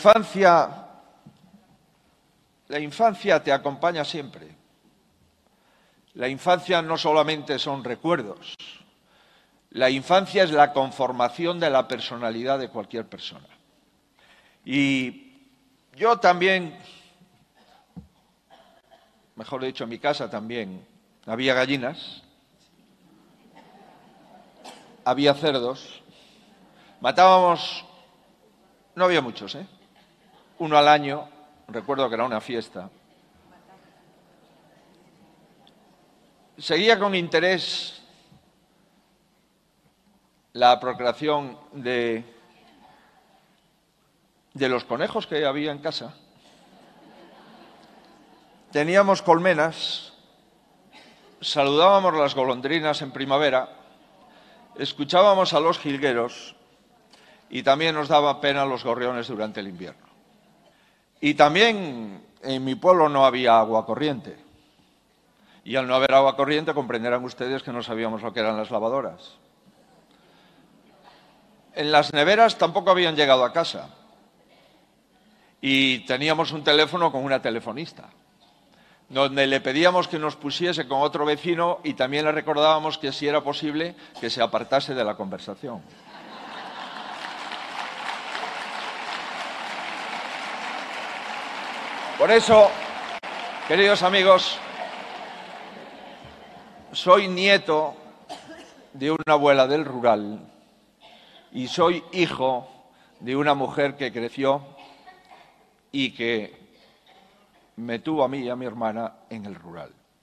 La infancia te acompaña siempre. La infancia no solamente son recuerdos. La infancia es la conformación de la personalidad de cualquier persona. Y yo también, mejor dicho, en mi casa también había gallinas, había cerdos, matábamos, no había muchos, uno al año, recuerdo que era una fiesta. Seguía con interés la procreación de los conejos que había en casa. Teníamos colmenas, saludábamos las golondrinas en primavera, escuchábamos a los jilgueros y también nos daba pena los gorriones durante el invierno. Y también en mi pueblo no había agua corriente. Y al no haber agua corriente comprenderán ustedes que no sabíamos lo que eran las lavadoras. En las neveras tampoco habían llegado a casa. Y teníamos un teléfono con una telefonista, donde le pedíamos que nos pusiese con otro vecino y también le recordábamos que si era posible que se apartase de la conversación. Por eso, queridos amigos, soy nieto de una abuela del rural y soy hijo de una mujer que creció y que me tuvo a mí y a mi hermana en el rural.